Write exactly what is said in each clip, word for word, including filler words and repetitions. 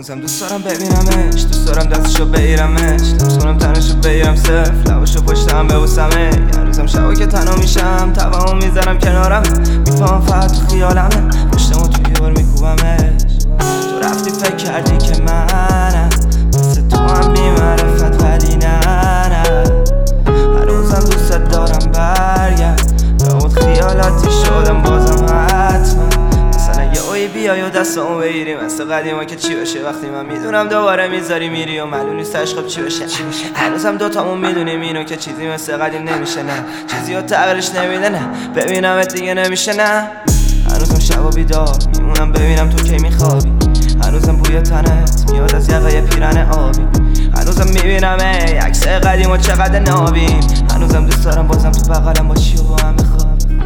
هنوزم دوست دارم ببینمش، دوست دارم دستشو بگیرمش، لمس کنم تنشو بگیرم صفر، لباشو پشتم ببوسمه. هنوزم شبا که تنها میشم تبامو میذارم کنارم، میفهم فقط تو خیالمه، پشتمو توی بار میکوبمش. تو رفتی فکر کردی که منم مثل تو هم بی‌معرفت، ولی نه نه هنوزم دوست دارم برگرد، نمود خیالاتی شدم بازم حتما. مثلا یه اوی بیای و دستمو بگیری مثل قدیما که چی بشه، وقتی من میدونم دوباره میذاری میری و معلوم نیست عشقم چی بشه. هنوزم دوتامون میدونیم اینو که چیزی مثل قدیم نمیشه، نه چیزی رو تغییرش نمیده، نه ببینمت دیگه نمیشه، نه هنوزم شبا بیدار میمونم ببینم تو کی میخوابی، هنوزم بوی تنت میاد از یقه پیرن آبی، هنوزم میبینم ای عکس قدیم و چقدر نابیم، هنوزم دوست دارم بازم تو بغلم باشی و با هم بخوابیم.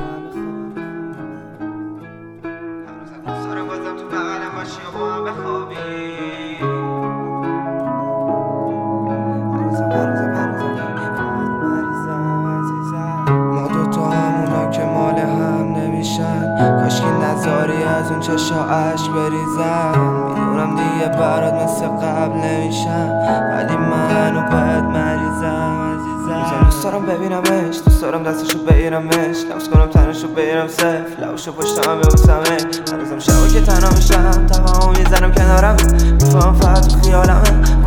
ما دوتا همونا که مال هم نمیشن، کاشکی نذاری از اون چشا عشق بریزن. میدونم دیگه برات مثل قبل نمیشم، ولی منو باید مریضم عزیزم. دوست دارم ببینمش، دوست دارم دستشو بگیرمش، لمس کنم تنشو بگیرم صفر، لباشو پشتم ببوسمه. هنوزم شبا که تنها میشم تمامو میزنم کنارم، میفهم فقط تو خیالمه،